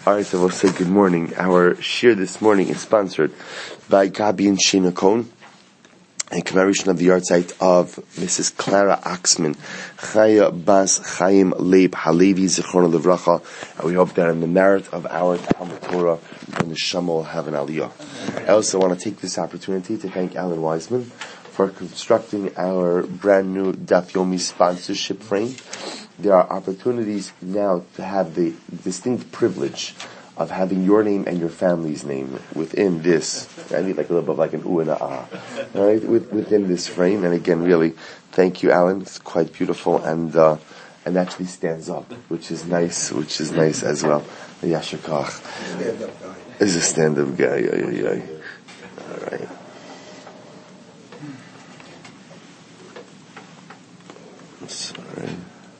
Alright, so we'll say good morning. Our shir this morning is sponsored by Gabi and Sheena Cohn, a commemoration of the yahrzeit of Mrs. Clara Axman, Chaya Bas Chaim Leib Halevi Zichrono Livracha, and we hope that in the merit of our Talmud Torah, and the Shama will have an aliyah. I also want to take this opportunity to thank Alan Wiseman for constructing our brand new Daf Yomi sponsorship frame. There are opportunities now to have the distinct privilege of having your name and your family's name within this. I need like a little bit like an ooh and a ah, right? Within this frame. And again, really, thank you, Alan. It's quite beautiful and actually stands up, which is nice as well. Yasher Koch is a stand-up guy. All right. Sorry.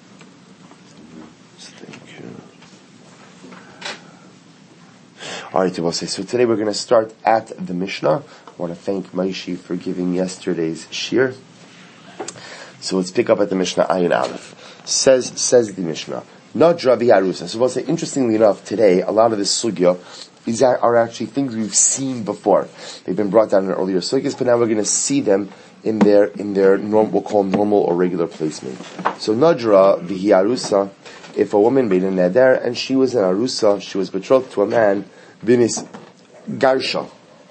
Alright, so today we're going to start at the Mishnah. I want to thank Maishi for giving yesterday's shir. So let's pick up at the Mishnah Ayin Aleph. Says the Mishnah, Nadra v'Arusa. So we'll say, interestingly enough, today, a lot of this sugya are actually things we've seen before. They've been brought down in earlier sugyas, but now we're going to see them in their we'll call normal or regular placement. So Nadra v'Arusa, if a woman made a neder and she was an arusa, she was betrothed to a man, Vinis Garsha.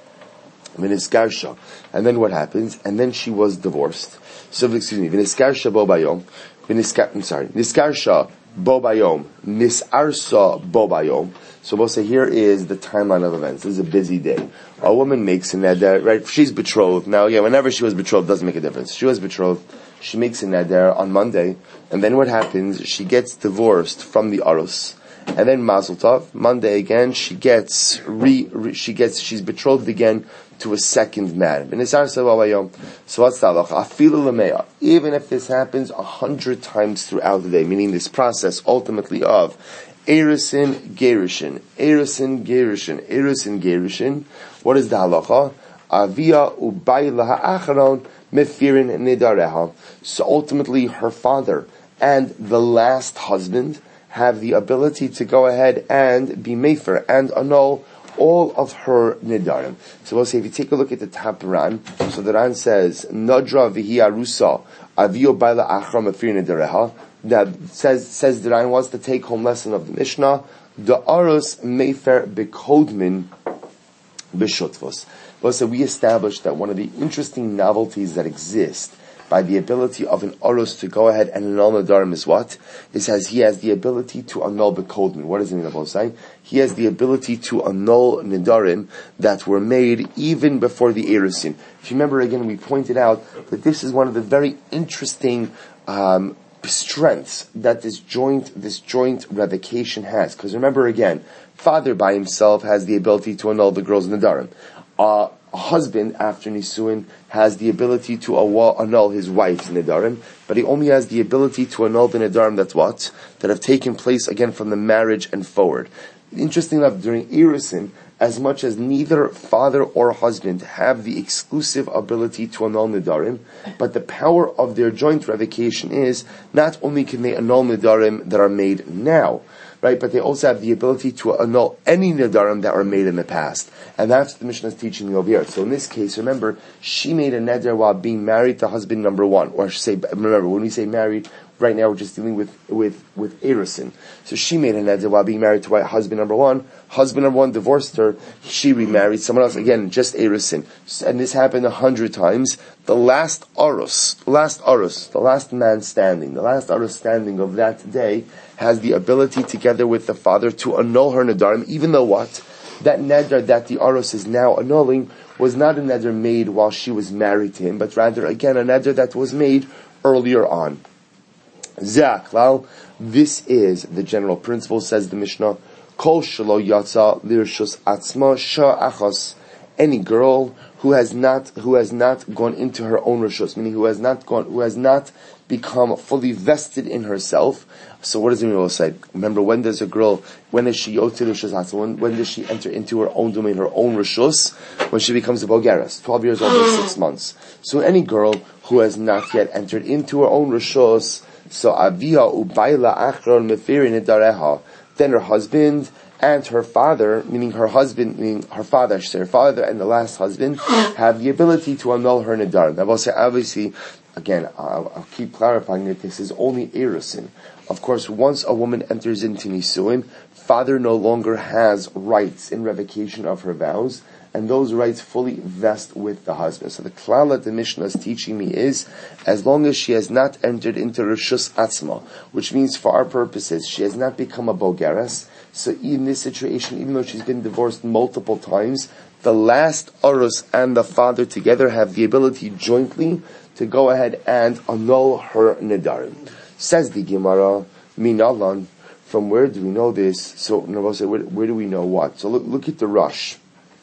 And then what happens? And then she was divorced. So, Vinis Garsha bo bayom. Niskarsha bo bayom. Nisarsa bo bayom. So we'll say here is the timeline of events. This is a busy day. A woman makes a neder, right? She's betrothed. Now, whenever she was betrothed doesn't make a difference. She was betrothed. She makes a neder on Monday. And then what happens? She gets divorced from the arus. And then Mazel Tov, Monday again, she's betrothed again to a second man. So what's the halacha? Even if this happens 100 times throughout the day, meaning this process ultimately of Erusin, Gerushin, what is the halacha? Avia ubay laha acharon mefirin nidareha. So ultimately her father and the last husband have the ability to go ahead and be mefer and annul all of her nidarim. So we'll say, if you take a look at the top Ran, so the Ran says, Nadra v'hi arusa avio baila achra mefir nidareha. That says the Ran wants the take home lesson of the Mishnah, the arus mefer bekodmin b'shutvos. Well, so we established that one of the interesting novelties that exist by the ability of an arus to go ahead and annul nidarim is what? It says he has the ability to annul bekodmin. What does it mean? Saying he has the ability to annul nidarim that were made even before the erusin. If you remember again, we pointed out that this is one of the very interesting strengths that this joint revocation has. Because remember again, father by himself has the ability to annul the girl's nidarim. A husband after nisuin has the ability to annul his wife's nidarim, but he only has the ability to annul the nidarim that have taken place again from the marriage and forward. Interesting enough, during erusin, as much as neither father or husband have the exclusive ability to annul nidarim, but the power of their joint revocation is not only can they annul nidarim that are made now, right, but they also have the ability to annul any nidarim that were made in the past. And that's what the Mishnah is teaching me over here. So in this case, remember, she made a neder while being married to husband number one. Or I should say, remember, when we say married, right now we're just dealing with erusin. So she made a neder while being married to husband number one. Husband number one divorced her. She remarried someone else. Again, just erusin. And this happened 100 times. The last arus, the last man standing, the last arus standing of that day has the ability together with the father to annul her nidarim, even though what? That neder that the arus is now annulling was not a neder made while she was married to him, but rather, again, a neder that was made earlier on. Zaklal, this is the general principle, says the Mishnah. Kol shelo yatsa lirshus atzma sha'achos. Any girl who has not gone into her own rishus, meaning who has not become fully vested in herself. So what does it mean? Say, remember, when is she yotzei rishus atzma? When does she enter into her own domain, her own rishus? When she becomes a bogeres, 12 years old and 6 months. So any girl who has not yet entered into her own rishus, so avia ubayla achron mefirin idareha, then her husband and her father, meaning her husband, meaning her father, I should say, her father and the last husband, have the ability to annul her nidarim. Now, obviously, again, I'll keep clarifying that this is only erusin. Of course, once a woman enters into nisuin, father no longer has rights in revocation of her vows, and those rights fully vest with the husband. So the klal that the Mishnah is teaching me is, as long as she has not entered into Rishus Atzma, which means for our purposes, she has not become a bogeres, so in this situation, even though she's been divorced multiple times, the last Arus and the father together have the ability jointly to go ahead and annul her nidarim. Says the Gemara, Minalan, from where do we know this? So, where do we know what? So look at the Rush.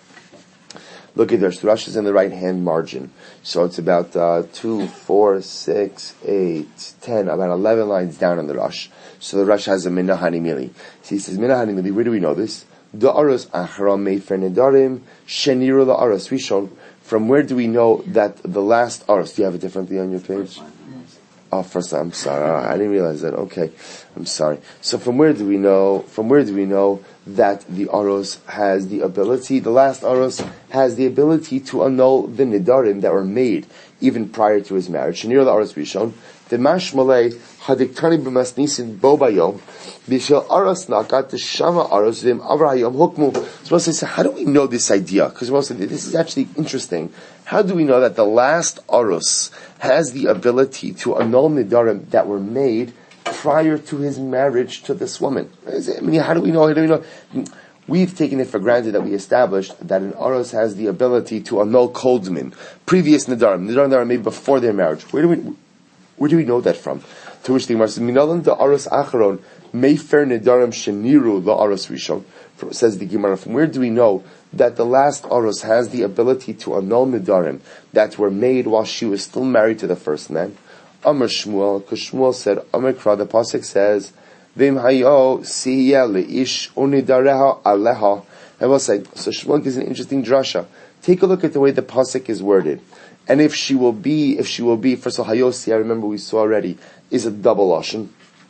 Look at this. The Rush is in the right hand margin. So it's about 2, 4, 6, 8, 10, about 11 lines down on the Rush. So the Rush has a Minahani Mili. So he says, Minahani Mili, where do we know this? The Aros Achram Mefer Nedarim, Sheniru La Aros Rishon. From where do we know that the last Aros, do you have it differently on your page? Oh, first I'm sorry. I didn't realize that. Okay. I'm sorry. So from where do we know that the Aros has the ability, the last Aros has the ability to annul the Nidarim that were made even prior to his marriage? Shenir the Aros Rishon, the Mashmalei Hadiktani b'masnisin bo bayom, b'shel Aros nakat the Shama Aros v'im avrayom hukmu. So we'll say, how do we know this idea? Because we'll say, this is actually interesting. How do we know that the last Aros has the ability to annul Nidarim that were made prior to his marriage to this woman? I mean, how do we know? We've taken it for granted that we established that an Aros has the ability to annul Koldmin, previous Nidarim that were made before their marriage. Where do we know that from? To which the Gemara says, Minalan the Aros Acharon, Mefer Nidarim Sheniru the Aros Rishon. Says the Gemara, from where do we know that the last Aros has the ability to annul Nidarim that were made while she was still married to the first man? Amar Shmuel, because Shmuel said, Amar Kra, the Pasuk says, Vim hayo siya leish unidareha aleha. I will say, so Shmuel gives an interesting drasha. Take a look at the way the Pasuk is worded. And if she will be, first of all, hayosi, I remember we saw already, is a double lashon.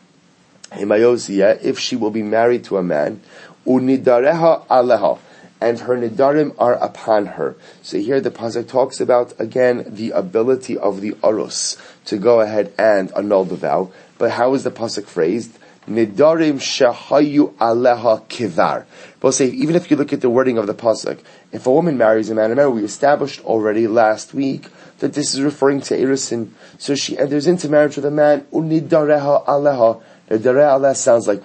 If she will be married to a man, unidareha aleha, and her nidarim are upon her. So here the pasuk talks about, again, the ability of the Aros to go ahead and annul the vow. But how is the pasuk phrased? Nidarim shahayu aleha kivar. We'll say, even if you look at the wording of the pasuk, if a woman marries a man, remember we established already last week that this is referring to Erusin. So she enters into marriage with a man, unidareha aleha. Nidareha aleha sounds like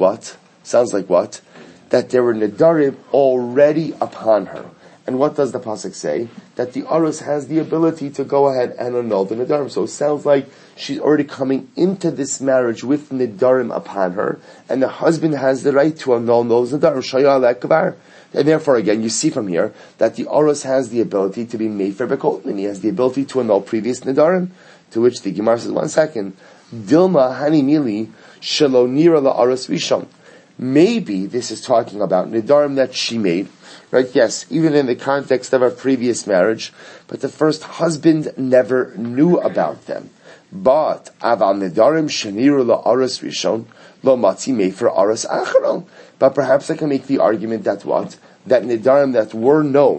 what? That there were nidarim already upon her. And what does the pasuk say? That the Aros has the ability to go ahead and annul the nidarim. So it sounds like she's already coming into this marriage with nidarim upon her, and the husband has the right to annul those nidarim. Shaya alekvar. And therefore, again, you see from here that the Aros has the ability to be mefer bekotman. He has the ability to annul previous nidarim. To which the Gemara says, 1 second, Dilma hani mili shelo nira la Aros rishon. Maybe this is talking about nidarim that she made, right? Yes, even in the context of her previous marriage, but the first husband never knew about them. But aval nidarim sheniru la aros rishon lo matzi mefer aros acharon. But perhaps I can make the argument that what? That nidarim that were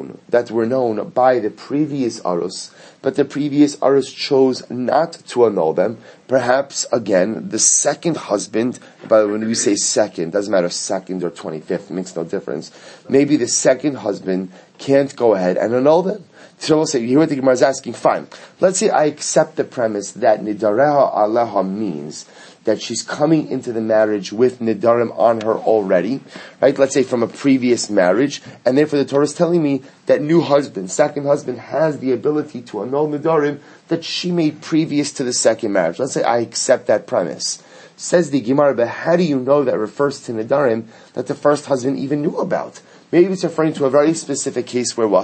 known by the previous aros, but the previous aros chose not to annul them. Perhaps, again, the second husband, but when we say second, doesn't matter second or 25th, it makes no difference. Maybe the second husband can't go ahead and annul them. So we'll say, you hear what the Gemara is asking? Fine. Let's say I accept the premise that nidareha aleha means that she's coming into the marriage with nidarim on her already, right? Let's say from a previous marriage, and therefore the Torah is telling me that second husband, has the ability to annul nidarim that she made previous to the second marriage. Let's say I accept that premise. Says the Gemara, but how do you know that refers to nidarim that the first husband even knew about? Maybe it's referring to a very specific case where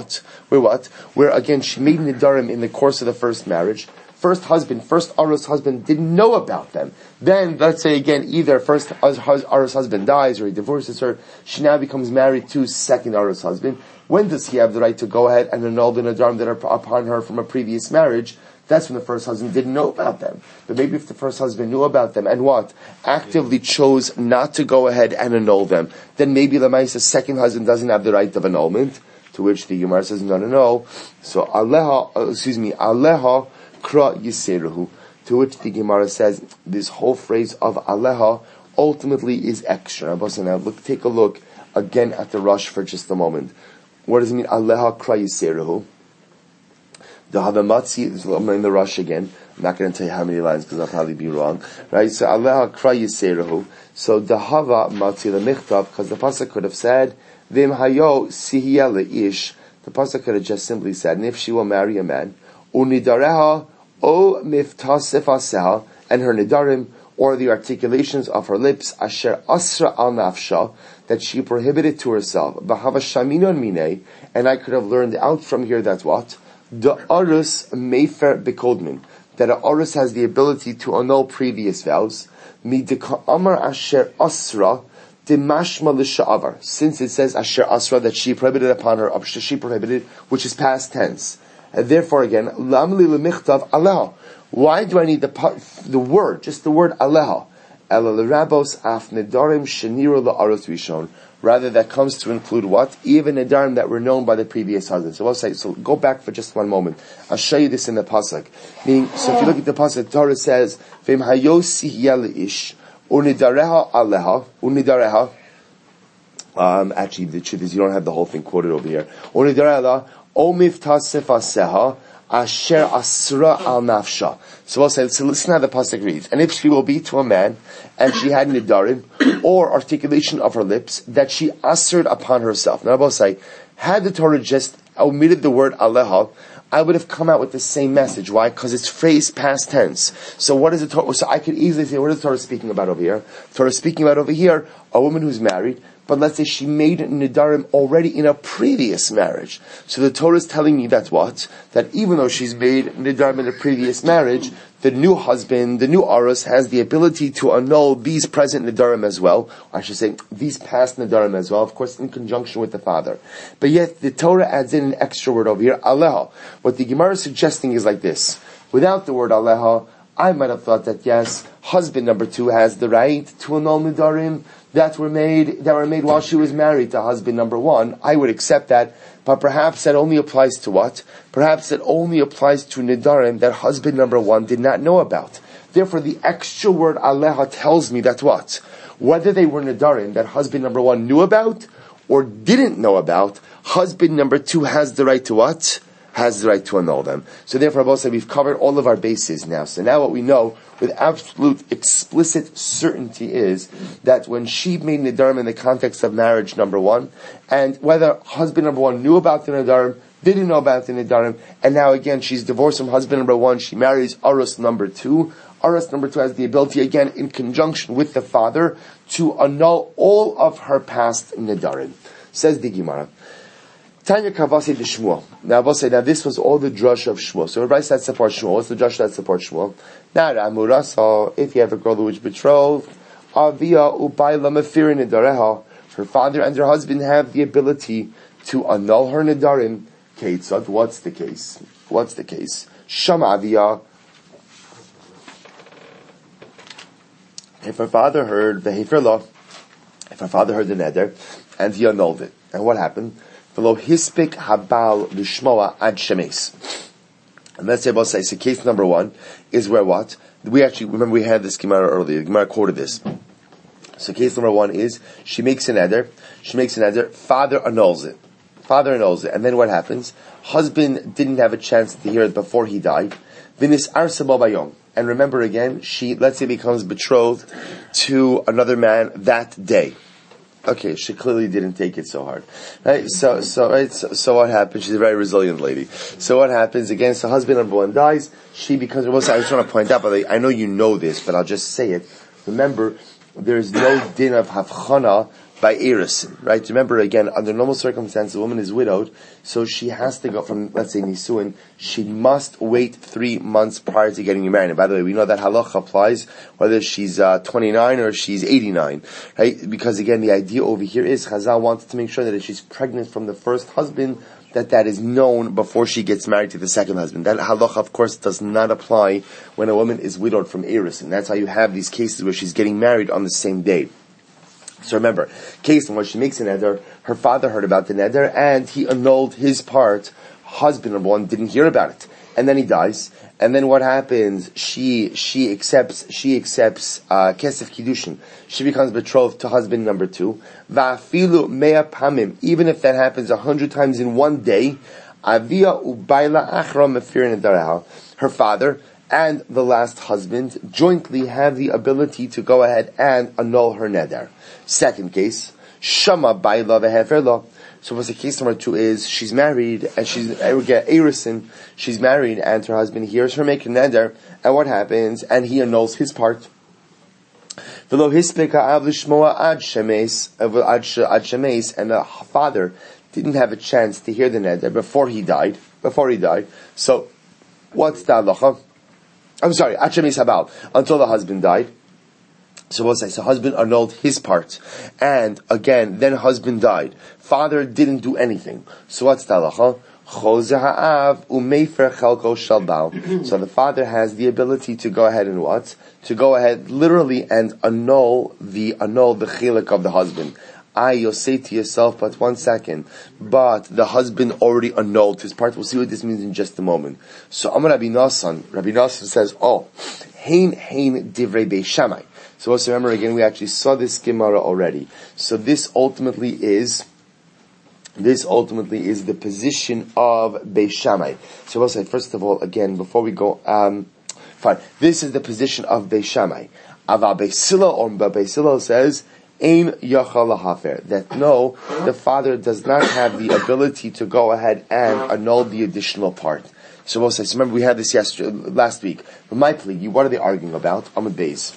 again she made nidarim in the course of the first marriage. First Aros husband didn't know about them. Then, let's say again, either first Aros husband dies or he divorces her, she now becomes married to second Aros husband. When does he have the right to go ahead and annul the nidarim that are upon her from a previous marriage? that's when the first husband didn't know about them. But maybe if the first husband knew about them and what? Actively chose not to go ahead and annul them, then maybe the second husband doesn't have the right of annulment, to which the Gemara says, no. So, Aleha kra yiseruhu, to which the Gemara says, this whole phrase of Aleha ultimately is extra. Now, take a look again at the Rush for just a moment. What does it mean, Aleha kra yiseruhu? The Havamatzi is in the Rush again. I'm not going to tell you how many lines because I'll probably be wrong. Right? So, Aleha kra yiseruhu. So, the Havamatzi, the Michtav, because the Pasuk could have said, Vim hayo sihiyele ish. The pasuk could have just simply said, and if she will marry a man, unidareha o miftasif aseha, and her nidarim, or the articulations of her lips, asher asra al nafsha, that she prohibited to herself, bahava shaminon mine, and I could have learned out from here that what? The arus mefer bekodmin, that a arus has the ability to annul previous vows, midika amar asher asra, since it says Asher Asra, that she prohibited upon her, she prohibited, which is past tense. And therefore again, Lamli lemichtav Aleha. Why do I need the word, just the word Aleha? Elalirabos af nedarim sheniru la'aros rishon. Rather, that comes to include what? Even nedarim that were known by the previous husband. So we'll say, so go back for just one moment. I'll show you this in the pasuk. Meaning, so if you look at the pasuk, the Torah says, Vim hayosi ish. Unidareha aleha, unidareha. Actually, the truth is you don't have the whole thing quoted over here. Unidareha, o miftasif aseha, asher asra al nafsha. So we'll say, so listen how the pasuk reads. And if she will be to a man, and she had nidarim, or articulation of her lips, that she assered upon herself. Now I will say, had the Torah just omitted the word aleha, I would have come out with the same message. Why? Because it's phrased past tense. So what is the Torah? So I could easily say, what is the Torah speaking about over here? Torah is speaking about over here, a woman who's married, but let's say she made nidarim already in a previous marriage. So the Torah is telling me that what? That even though she's made nidarim in a previous marriage, the new husband, the new arus, has the ability to annul these present nidarim as well. Or I should say, these past nidarim as well, of course, in conjunction with the father. But yet, the Torah adds in an extra word over here, aleha. What the Gemara is suggesting is like this. Without the word aleha, I might have thought that yes, husband number 2 has the right to annul nidarim that were made while she was married to husband number 1. I would accept that, but perhaps that only applies to what? Perhaps that only applies to nidarim that husband number 1 did not know about. Therefore, the extra word aleha tells me that what? Whether they were nidarim that husband number 1 knew about or didn't know about, husband number 2 has the right to what? Has the right to annul them. So therefore, Abba said, we've covered all of our bases now. So now what we know with absolute explicit certainty is that when she made nidarim in the context of marriage number 1, and whether husband number 1 knew about the nidarim, didn't know about the nidarim, and now again she's divorced from husband number 1, she marries arus number 2. Arus number 2 has the ability, again, in conjunction with the father, to annul all of her past nidarim. Says the Gemara. Tanya Kavasi de Shmuel. Now, I will say, now this was all the drush of Shmuel. So everybody said support Shmuel. What's the drush that supports Shmuel? Now, Amurasa, if you have a girl who is betrothed, Avia Ubayla Mefirin Nidareha, her father and her husband have the ability to annul her nidarim. Keitzad, what's the case? What's the case? Shama Avia. If her father heard the Hefirlah, if her father heard the neder, and he annulled it. And what happened? V'lo hispik habal l'shmoa ad shemes. And let's say, we'll say, so case number 1 is where what? We actually, remember we had this Gemara earlier, the Gemara quoted this. So case number 1 is, she makes an eder, father annuls it. And then what happens? Husband didn't have a chance to hear it before he died. V'nis arsa bo bayom. And remember again, she, let's say, becomes betrothed to another man that day. Okay, she clearly didn't take it so hard, right? So what happens? She's a very resilient lady. So what happens again? So husband number 1 dies. She becomes. I just want to point out, but I know you know this, but I'll just say it. Remember, there is no din of havchana by erisin, right? Remember again, under normal circumstances, a woman is widowed, so she has to go from, let's say, nisuin. She must wait 3 months prior to getting married. And by the way, we know that halacha applies whether she's 29 or she's 89, right? Because again, the idea over here is Chazal wanted to make sure that if she's pregnant from the first husband, that is known before she gets married to the second husband. That halacha, of course, does not apply when a woman is widowed from Eris, and that's how you have these cases where she's getting married on the same day. So remember, case in which she makes a neder, her father heard about the neder, and he annulled his part. Husband number one didn't hear about it, and then he dies. And then what happens? She accepts kesef kiddushin. She becomes betrothed to husband number two. Va'afilu mea pamim. Even if that happens 100 times in one day, avia ubayla achra mefirin edareha. Her father and the last husband jointly have the ability to go ahead and annul her neder. Second case, shama bayla veheferla. So what's the case number two is, she's married, and she's married, and her husband hears her make a neder, and what happens? And he annuls his part. And the father didn't have a chance to hear the neder before he died. So, what's the halacha? I'm sorry, ad shemeis habal, until the husband died. So we'll say, so husband annulled his part, and again, then husband died. Father didn't do anything. So what's the halacha? So the father has the ability to go ahead and what? To go ahead literally and annul the chilek of the husband. You'll say to yourself, but 1 second, but the husband already annulled his part. We'll see what this means in just a moment. So Amar Rabbi Nassan says, hein divrei Beis Shammai. So let's remember again, we actually saw this Gemara already. So this ultimately is the position of Beis Shammai. So we'll say, first of all, again, before we go, fine. This is the position of Beis Shammai. Aval Beis Hillel says, Ein yachal lahafer, that no, the father does not have the ability to go ahead and annul the additional part. So we'll say, so remember we had this last week. But my plea, what are they arguing about? Amud Beis.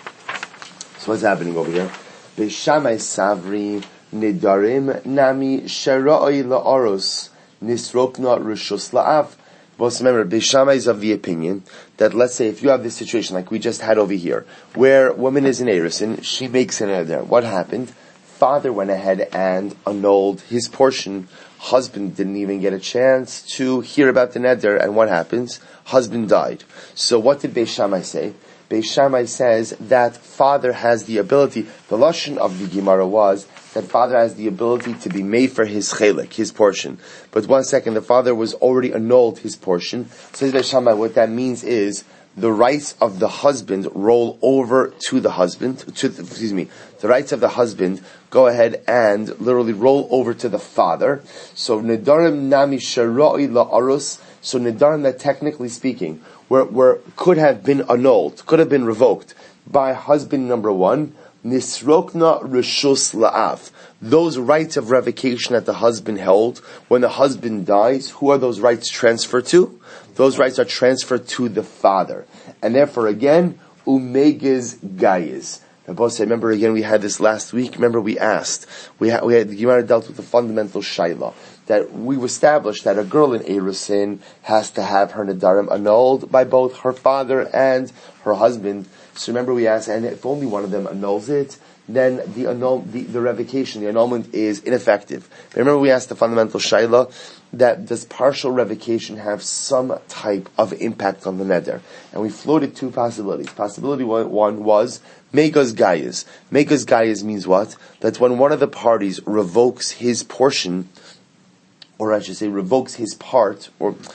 So what's happening over here? Beis Shammai savri nidarim nami sheroi la'aros nisrokna rishus la'av. But remember, Beis Shammai is of the opinion that, let's say, if you have this situation like we just had over here, where woman is in Erusin, she makes an neder. What happened? Father went ahead and annulled his portion. Husband didn't even get a chance to hear about the neder, and what happens? Husband died. So what did Beis Shammai say? Beis Shammai says that father has the ability, the lashon of the Gemara was that father has the ability to be made for his chelik, his portion. But 1 second, the father was already annulled his portion. Says Beis Shammai, what that means is the rights of the husband roll over to the husband, the rights of the husband go ahead and literally roll over to the father. So nedarim nami sharoi la'arus, so nedarim that technically speaking, where could have been annulled, could have been revoked by husband number one, nisrokna rishus la'av. Those rights of revocation that the husband held, when the husband dies, who are those rights transferred to? Those rights are transferred to the father. And therefore again, umeges gayes. Remember again, we had this last week. Remember we asked, we had the Gemara dealt with the fundamental shayla, that we established that a girl in Erusin has to have her nedarim annulled by both her father and her husband. So remember we asked, and if only one of them annuls it, then the revocation, the annulment is ineffective. But remember we asked the fundamental shayla, that does partial revocation have some type of impact on the neder? And we floated two possibilities. Possibility one was megas gayas. Megas gayas means what? That when one of the parties revokes his portion, or I should say revokes his part,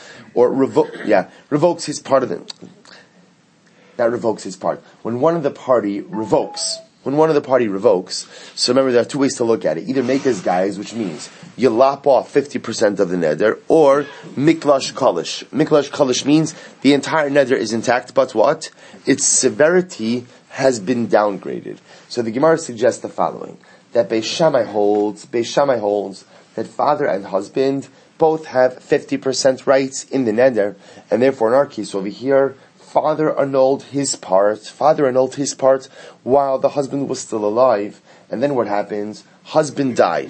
revokes his part of it. That revokes his part. When one of the party revokes, so remember there are two ways to look at it. Either make as guys, which means you lop off 50% of the neder, or miklash kalish. Miklash kalish means the entire neder is intact, but what? Its severity has been downgraded. So the Gemara suggests the following, that Beis Shammai holds that father and husband both have 50% rights in the neder, and therefore in our case over here, father annulled his part while the husband was still alive. And then what happens? Husband died.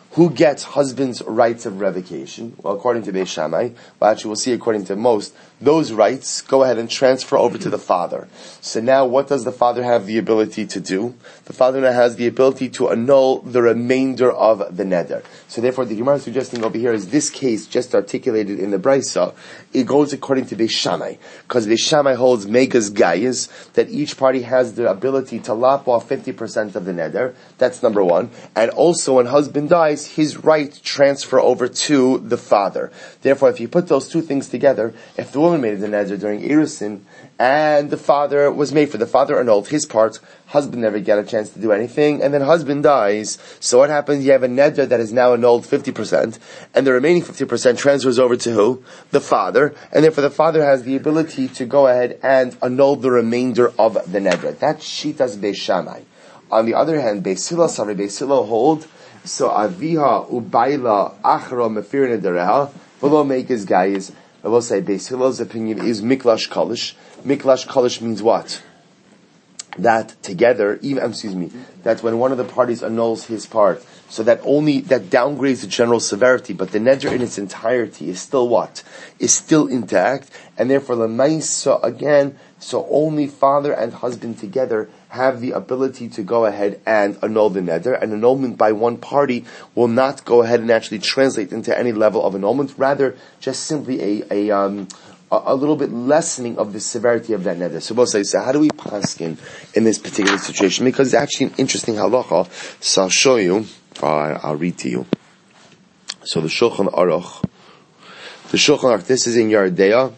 Who gets husband's rights of revocation? Well, according to Beis Shammai, well, actually we'll see according to most, those rights go ahead and transfer over to the father. So now what does the father have the ability to do? The father now has the ability to annul the remainder of the neder. So therefore the Gemara is suggesting over here is this case just articulated in the Brisa. It goes according to Beis Shammai. Because Beis Shammai holds megas gayas, that each party has the ability to lop off 50% of the neder. That's number one. And also when husband dies, his right transfer over to the father. Therefore, if you put those two things together, if the woman made the neder during Erusin, and the father was made for the father annulled his part, husband never get a chance to do anything, and then husband dies, so what happens? You have a neder that is now annulled 50%, and the remaining 50% transfers over to who? The father, and therefore the father has the ability to go ahead and annul the remainder of the neder. That's Shitas Beis Shammai. On the other hand, Beis Hillel, Beis Hillel hold, so Aviha ubayla achra mefir nedereha, v'lo make his guys. I will say Beis Hillel's opinion is miklash kalish. Miklash kalish means what? That together, that when one of the parties annuls his part, so that downgrades the general severity, but the neder in its entirety is still what? Is still intact, and therefore l'maisa again, so only father and husband together have the ability to go ahead and annul the neder. An annulment by one party will not go ahead and actually translate into any level of annulment, rather just simply a little bit lessening of the severity of that neder. So we'll say, so how do we paskin in this particular situation? Because it's actually an interesting halacha. So I'll show you, I'll read to you. So the Shulchan Aruch, this is in Yardea,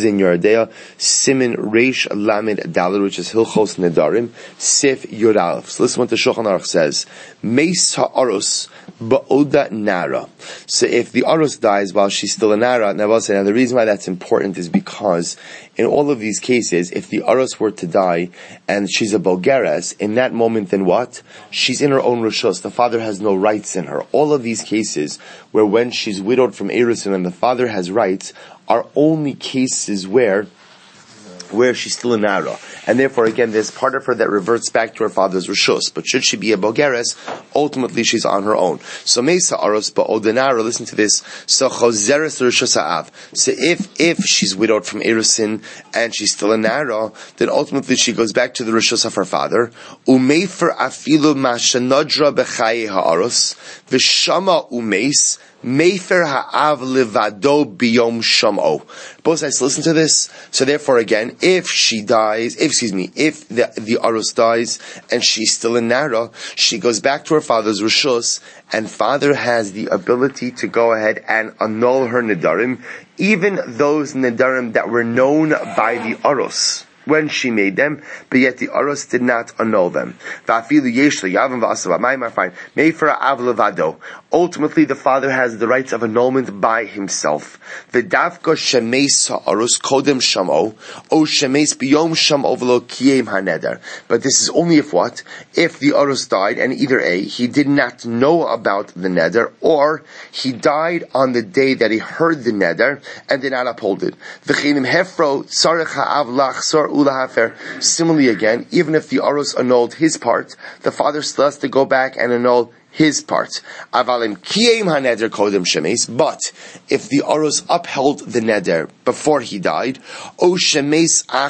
Simin Reish Lamed Dalet, which is Hilchos Nedarim, Sif Yud Aleph. So listen what the Shulchan Aruch says. Meis ha'arus ba'oda nara. So if the arus dies while she's still a nara, now the reason why that's important is because in all of these cases, if the arus were to die and she's a bogeres, in that moment then what? She's in her own rishus. The father has no rights in her. All of these cases where when she's widowed from Erusin and the father has rights are only cases where she's still a nara. And therefore, again, there's part of her that reverts back to her father's rishus. But should she be a bogeres, ultimately she's on her own. So meisa aros ba'odanara, listen to this. So chozeres rishus ha'av. So if she's widowed from Erusin and she's still a nara, then ultimately she goes back to the rishus of her father. Umeifer afilu mashanadra b'chaye ha'aros. V'shama umeis. Mefer ha'av levado biyom shamo. Both sides listen to this. So therefore, again, if the arus dies and she's still in nara, she goes back to her father's rishus, and father has the ability to go ahead and annul her nedarim, even those nedarim that were known by the arus when she made them, but yet the arus did not annul them. Ultimately, the father has the rights of annulment by himself. But this is only if what? If the arus died, and either A, he did not know about the neder, or he died on the day that he heard the neder and did not uphold it. Similarly again, even if the arus annulled his part, the father still has to go back and annul his part. But if the arus upheld the neder before he died, or he heard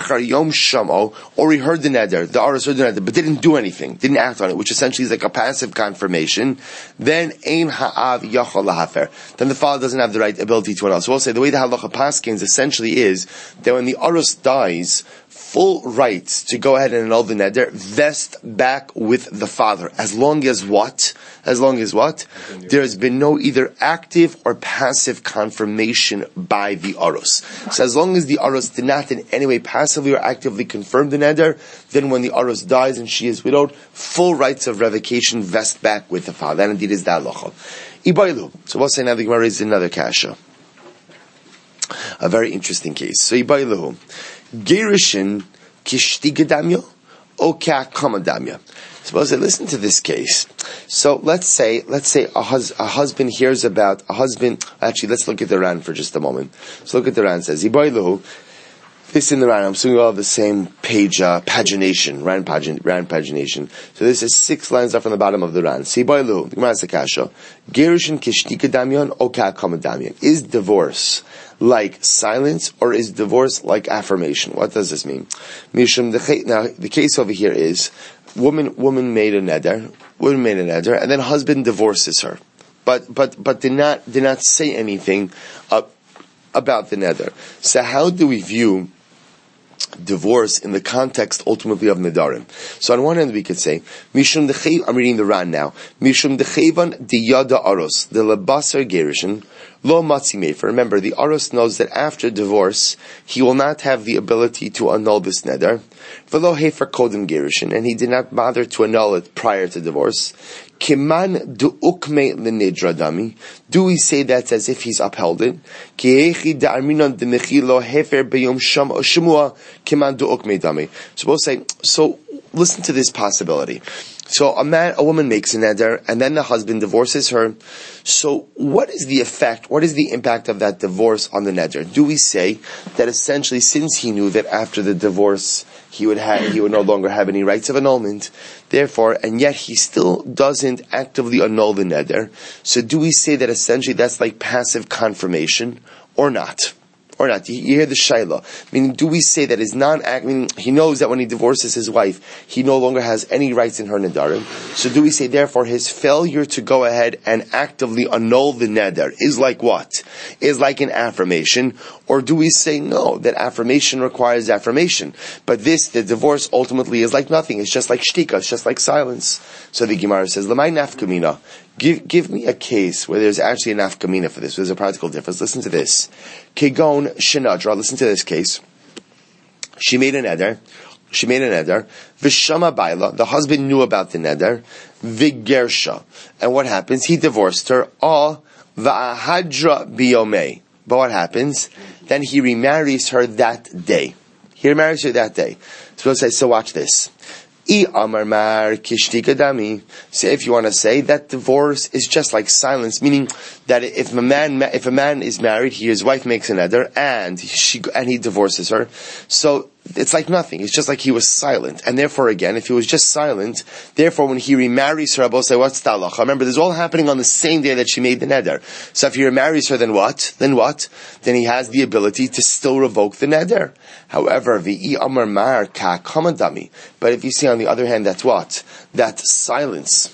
the neder, the arus heard the neder, but didn't do anything, didn't act on it, which essentially is like a passive confirmation, then then the father doesn't have the right ability to annul. So we'll say the way the halacha paskins essentially is that when the arus dies, full rights to go ahead and annul the neder vest back with the father. As long as what? There has been no either active or passive confirmation by the arus. So as long as the arus did not in any way passively or actively confirm the neder, then when the arus dies and she is widowed, full rights of revocation vest back with the father. That indeed is the halacha. Ibailu. So we'll say now the Gemara is another kasha. A very interesting case. So Ibailu. Gerishin kishti gedamya o ka'akamadamya. Suppose I listen to this case. So let's say a husband hears about a husband. Actually, let's look at the Ran for just a moment. Let's look at the Ran. Says Iboilu This in the Ran, I'm assuming all have the same page, pagination, Ran pagination. So this is 6 lines up from the bottom of the Ran. Siboilu, the Gemara Sakasha, Gerushin kishtika damyan o ka'akama damyan. Is divorce like silence, or is divorce like affirmation? What does this mean? Now, the case over here is, woman made a neder, and then husband divorces her. But did not say anything about the neder. So how do we view divorce in the context ultimately of nedarim? So on one hand we could say, Mishum dechev, I'm reading the Ran now, Mishum dechevan diyada aros, the lebasar gerushin, lo matzi mefer. Remember, the aros knows that after divorce, he will not have the ability to annul this neder, velo hefer kodem gerushin, and he did not bother to annul it prior to divorce. Kiman du ukme l'nidra dami. Do we say that's as if he's upheld it? Ki'echi da'arminon d'mechilo hefer b'yom shemua kiman du ukme dami. So we'll say, so listen to this possibility. So a woman makes a neder, and then the husband divorces her. So what is the effect, what is the impact of that divorce on the neder? Do we say that essentially, since he knew that after the divorce he would no longer have any rights of annulment, therefore, and yet he still doesn't actively annul the neder, so do we say that essentially that's like passive confirmation, or not? Or not? You hear the shayla. Meaning, do we say that his non-act, meaning he knows that when he divorces his wife, he no longer has any rights in her nedarim. So do we say, therefore, his failure to go ahead and actively annul the neder is like what? Is like an affirmation? Or do we say, no, that affirmation requires affirmation? But the divorce ultimately is like nothing. It's just like shtika. It's just like silence. So the Gemara says, Lamai nafkamina. Give me a case where there's actually a nafkamina for this. There's a practical difference. Listen to this. Kegon shenadra. Listen to this case. She made a neder. Vishama baila. The husband knew about the neder. Vigersha. And what happens? He divorced her. Va'ahadra biyomei. But what happens? Then he remarries her that day. So watch this. So if you want to say that divorce is just like silence, meaning that if a man is married, his wife makes a neder, and he divorces her, so it's like nothing. It's just like he was silent. And therefore, again, if he was just silent, therefore when he remarries her, I'll say, what's the halacha? Remember, this is all happening on the same day that she made the neder. So if he remarries her, then what? Then he has the ability to still revoke the neder. However, v'i amar mar ka kamadami. But if you see on the other hand, that's what? That silence.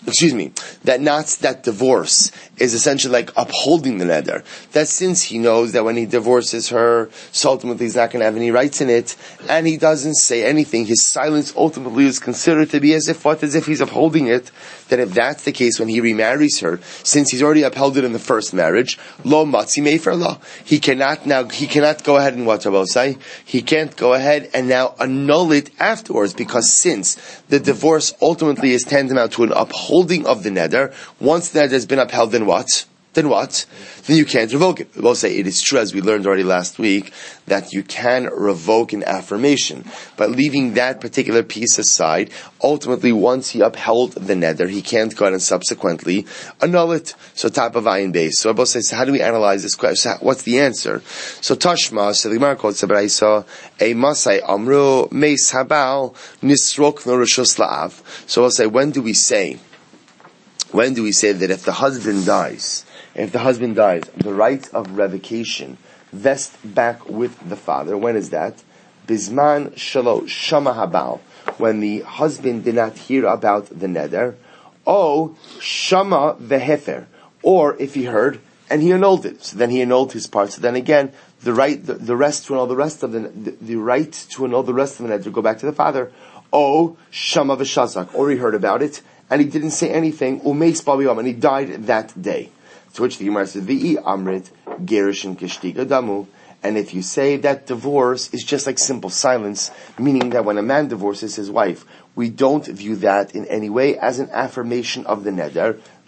That divorce is essentially like upholding the neder. That since he knows that when he divorces her, so ultimately he's not going to have any rights in it, and he doesn't say anything, his silence ultimately is considered to be as if he's upholding it. Then if that's the case, when he remarries her, since he's already upheld it in the first marriage, lo matzi mefer lo. He cannot go ahead and what I say? He can't go ahead and now annul it afterwards, because since the divorce ultimately is tantamount to an upholding of the neder, once the neder has been upheld, then what? Then you can't revoke it. We'll say it is true, as we learned already last week, that you can revoke an affirmation. But leaving that particular piece aside, ultimately once he upheld the neder, he can't go ahead and subsequently annul it. So top of ayin base. So Abba says, how do we analyze this question? What's the answer? So Tashma, so the Gemara called Sabraisa, a Masai Amru, Meis Habal, Nisrok no Rishus La'av. So we'll say, when do we say that if the husband dies, the right of revocation vests back with the father? When is that? Bisman shalo shama habal, when the husband did not hear about the neder. O shama vehefer, or if he heard and he annulled it, so then he annulled his part. So then again, the right to annul the rest of the neder go back to the father. O shama v'shazak, or he heard about it and he didn't say anything. Umeis b'yom, and he died that day. To which the Gemara says, "V'i amrit gerushin kishtika damu." And if you say that divorce is just like simple silence, meaning that when a man divorces his wife, we don't view that in any way as an affirmation of the neder,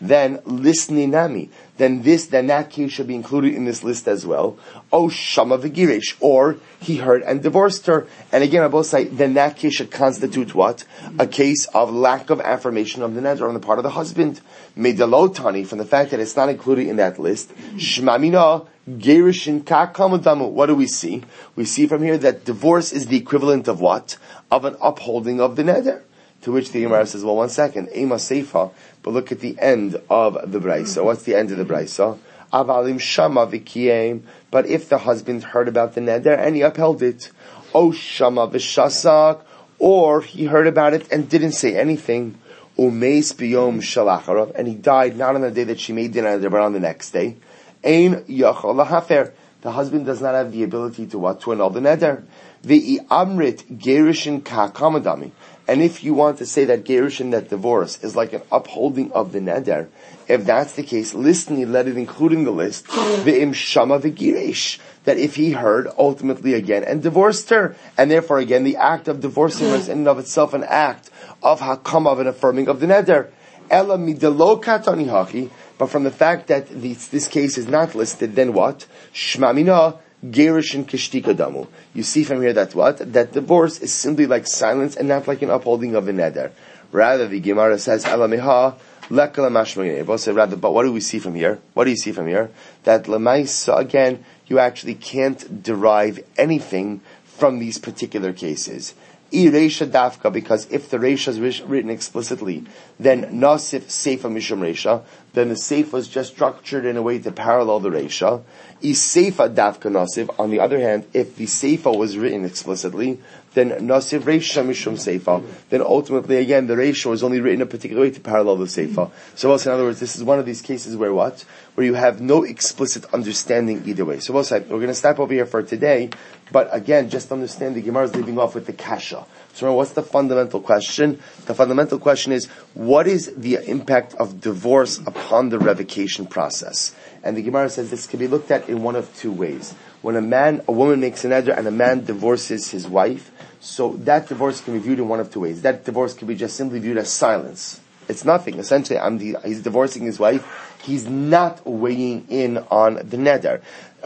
then lisninami, then that case should be included in this list as well. Oh, shama v'girish, or he heard and divorced her. And again, I both say, then that case should constitute what? A case of lack of affirmation of the neder on the part of the husband. Medalotani, from the fact that it's not included in that list. Shmamina, gerishin kakamadamu. What do we see? We see from here that divorce is the equivalent of what? Of an upholding of the neder. To which the Gemara says, well, one second, Ema Seifa, but look at the end of the Braisa. What's the end of the Braisa? Avalim Shama V'kiyem. But if the husband heard about the neder and he upheld it, O Shama V'shasak, or he heard about it and didn't say anything, Umeis B'yom Shalacharav, and he died not on the day that she made the neder, but on the next day, Ein Yachal Lahafer. The husband does not have the ability to what? To annul the neder. V'i Amrit Gerishin Ka'akamadami. And if you want to say that gerushin, that divorce, is like an upholding of the neder, if that's the case, listni, let it include in the list, ve'im shama v'girish, that if he heard, ultimately again, and divorced her, and therefore again, the act of divorcing her is in and of itself an act of hakam, of an affirming of the neder. Ela midelo katani haki, but from the fact that this case is not listed, then what? Shmamina, Gerushin kishtika damu. You see from here that what? That divorce is simply like silence and not like an upholding of a neder. Rather, the Gemara says, Alameha, lekala mashmayin. Rather, but what do we see from here? What do you see from here? That lemaisa, again, you actually can't derive anything from these particular cases. Reisha dafka, because if the reisha is written explicitly, then nasif seifa mishum reisha, then the seifa is just structured in a way to parallel the reisha. Seifa dafka nasif. On the other hand, if the seifa was written explicitly, then nasif reisha mishum seifa. Then ultimately, again, the reisha was only written a particular way to parallel the seifa. So, in other words, this is one of these cases where what? Where you have no explicit understanding either way. So, we're going to stop over here for today. But again, just understand the Gemara is leaving off with the kasha. So what's the fundamental question? The fundamental question is, what is the impact of divorce upon the revocation process? And the Gemara says this can be looked at in one of two ways. When a woman makes an neder and a man divorces his wife, so that divorce can be viewed in one of two ways. That divorce can be just simply viewed as silence. It's nothing. Essentially, he's divorcing his wife. He's not weighing in on the neder.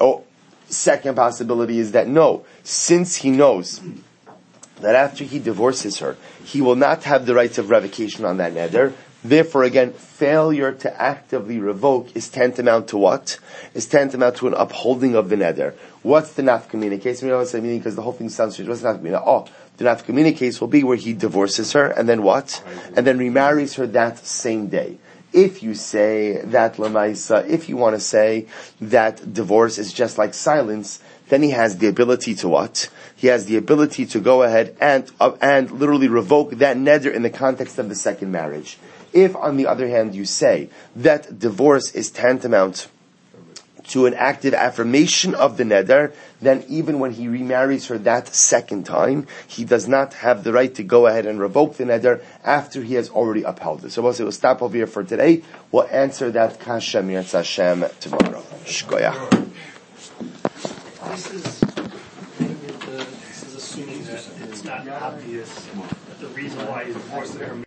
Second possibility is that no, since he knows that after he divorces her, he will not have the rights of revocation on that neder. Therefore, again, failure to actively revoke is tantamount to what? Is tantamount to an upholding of the neder. What's the nafkamina case? We always say meaning because the whole thing sounds strange. What's the nafkamina? Oh, the nafkamina case will be where he divorces her and then what? And then remarries her that same day. If you say that lemaisa, if you want to say that divorce is just like silence, then he has the ability to what? He has the ability to go ahead and literally revoke that neder in the context of the second marriage. If, on the other hand, you say that divorce is tantamount to an active affirmation of the neder, then even when he remarries her that second time, he does not have the right to go ahead and revoke the neder after he has already upheld it. So we'll stop over here for today. We'll answer that kasha mirz Hashem tomorrow. Shkoyach. This is assuming that it's not obvious that the reason why he's divorcing her